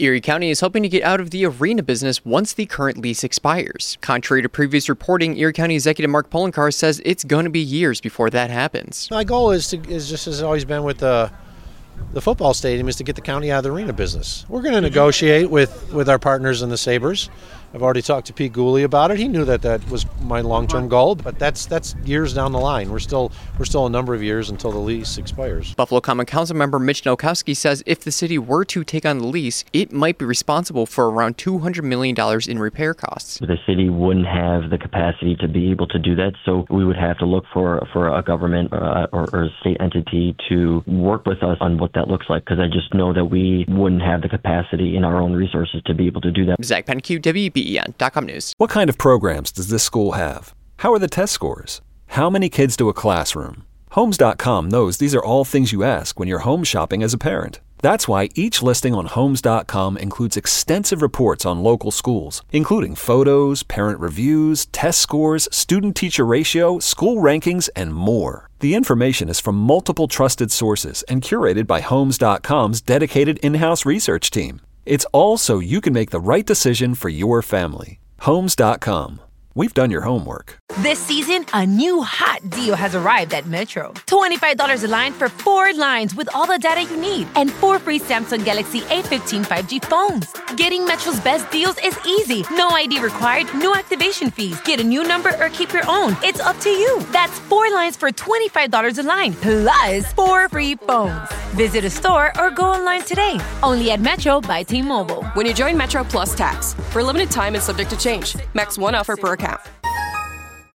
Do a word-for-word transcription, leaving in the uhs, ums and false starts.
Erie County is hoping to get out of the arena business once the current lease expires. Contrary to previous reporting, Erie County Executive Mark Poloncarz says it's going to be years before that happens. My goal is to is just as always been with the the football stadium is to get the county out of the arena business. We're going to negotiate with, with our partners in the Sabres. I've already talked to Pete Gooley about it. He knew that that was my long-term goal, but that's that's years down the line. We're still we're still a number of years until the lease expires. Buffalo Common Council member Mitch Nowakowski says if the city were to take on the lease, it might be responsible for around two hundred million dollars in repair costs. The city wouldn't have the capacity to be able to do that, so we would have to look for for a government uh, or, or a state entity to work with us on what that looks like, because I just know that we wouldn't have the capacity in our own resources to be able to do that. Zach Penneque, W B E N dot com News. What kind of programs does this school have? How are the test scores? How many kids do a classroom? Homes dot com knows these are all things you ask when you're home shopping as a parent. That's why each listing on Homes dot com includes extensive reports on local schools, including photos, parent reviews, test scores, student-teacher ratio, school rankings, and more. The information is from multiple trusted sources and curated by Homes dot com's dedicated in-house research team. It's all so you can make the right decision for your family. Homes dot com. We've done your homework. This season, a new hot deal has arrived at Metro. twenty-five dollars a line for four lines with all the data you need and four free Samsung Galaxy A fifteen five G phones. Getting Metro's best deals is easy. No I D required, no activation fees. Get a new number or keep your own. It's up to you. That's four lines for twenty-five dollars a line, plus four free phones. Visit a store or go online today. Only at Metro by T-Mobile. When you join Metro Plus Tax, for a limited time and subject to change. Max one offer per account.